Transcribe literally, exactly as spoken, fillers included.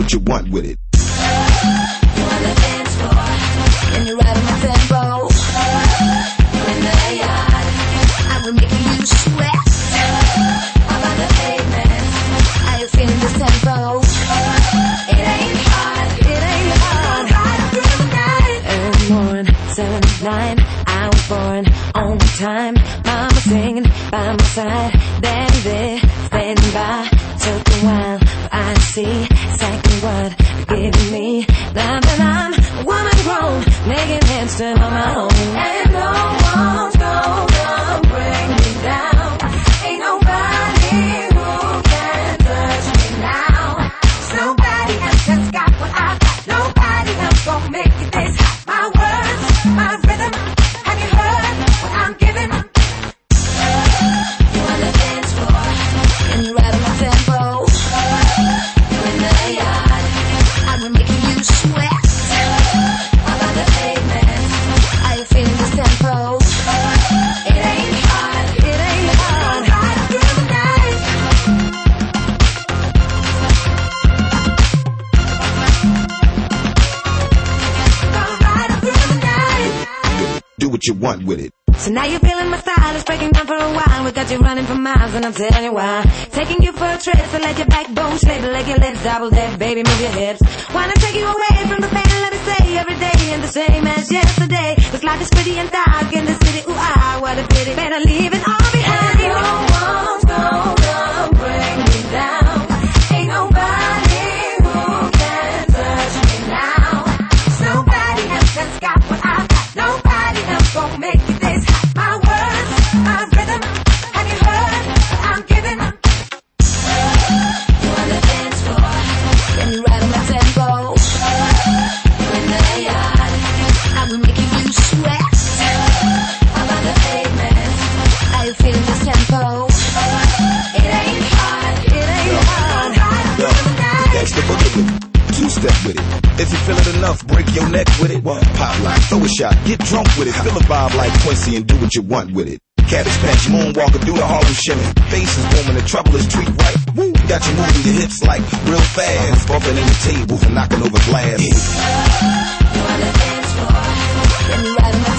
what you want with it. You on the dance floor, and you're right on my tempo. In the yard, I will make you sweat. Up on the pavement, are you feeling this tempo? It ain't hard, it ain't hard. Right through the night. Early morning, seven, nine, I was born on time. Mama singing by my side, daddy there, standing by. Took a while, but I see exactly what you're giving me. Now that I'm a woman grown, making handstand on my own, and no one's gonna bring me down. Ain't nobody who can touch me now. Nobody else has got what I got. Nobody else gonna make it this hot. My words, my rhythm. Have you heard what I'm giving? You on the dance floor, and you're right on my tempo. In the yard, I'm making you sweat. Up on the pavement, are you feeling this tempo? It ain't hard, it ain't hard. Right through the night. Right through the night. Do what you want with it. So now you're feeling my style, it's breaking down for a while. We got you running for miles, and I'm telling you why. Taking you for a trip, so let your backbone slip, let your legs double dip, baby, move your hips. Wanna take you away from the pain, let me say every day ain't the same as yesterday. This life is pretty and dark in the city, ooh ah, what a pity. Better leave it all behind. Ain't no one's gonna bring me down. Ain't nobody who can touch me now. Nobody else has got what I got. Nobody else gon' make it this hot. My words, my rhythm. Have you heard what I'm giving? You on the dance floor, and you're right on my tempo. In the yard, I'm making you sweat. Up on the pavement, are you feeling this tempo? It ain't hard, it ain't hard. Yo, that's the boogie with it. Two-step with it. If you feel it enough, break your neck with it. Pop lock, throw a shot, get drunk with it. Feel a vibe like Quincy and do what you want with it. Cabbage Patch, moonwalker through the Harlem shimmy. Face is booming, the trouble is treat right. Woo, got you moving your hips like real fast. Bumping in the tables and knocking over glass. You on the dance floor, and you're right on my